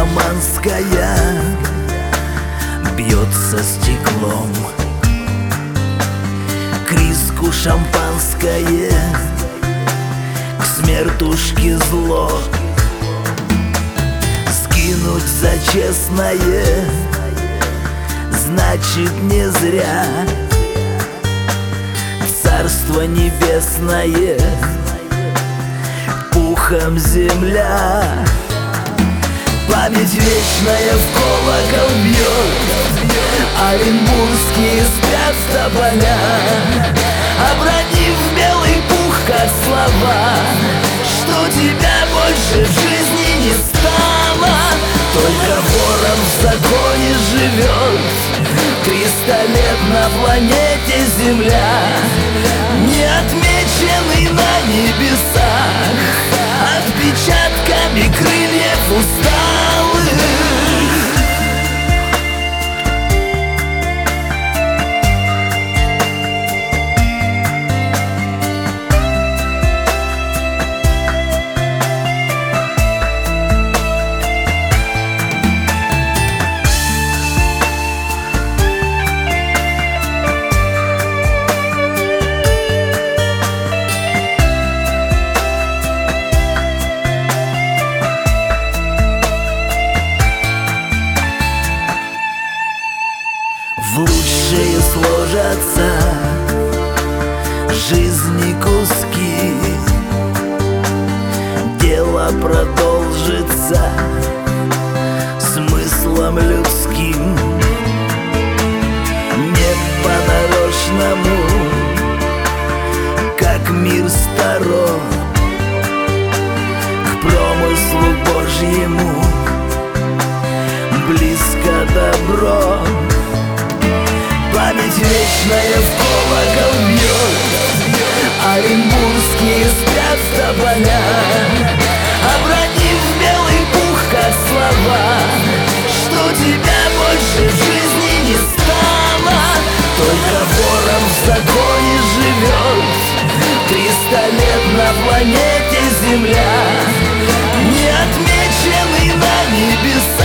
шаманская бьется стеклом, к риску шампанское, к смертушке зло. Сгинуть за честное значит не зря. Царство небесное, пухом земля. Память вечная в колокол бьет, оренбургские спят тополя, обронив белый пух, как слова, что тебя больше в жизни не стало. Только ворон в законе живет, 300 лет на планете Земля, не отмеченный на небесах отпечатками крыльев усталых. В лучшие сложатся жизни куски, дело продолжится смыслом людским. Не по-нарочному, как мир сторон, к промыслу Божьему близко добро. Память вечная в колокол бьет, оренбургские спят тополя, обронив белый пух, как слова, что тебя больше в жизни не стало. Только ворон в законе живет, 300 лет на планете Земля, не отмеченный на небесах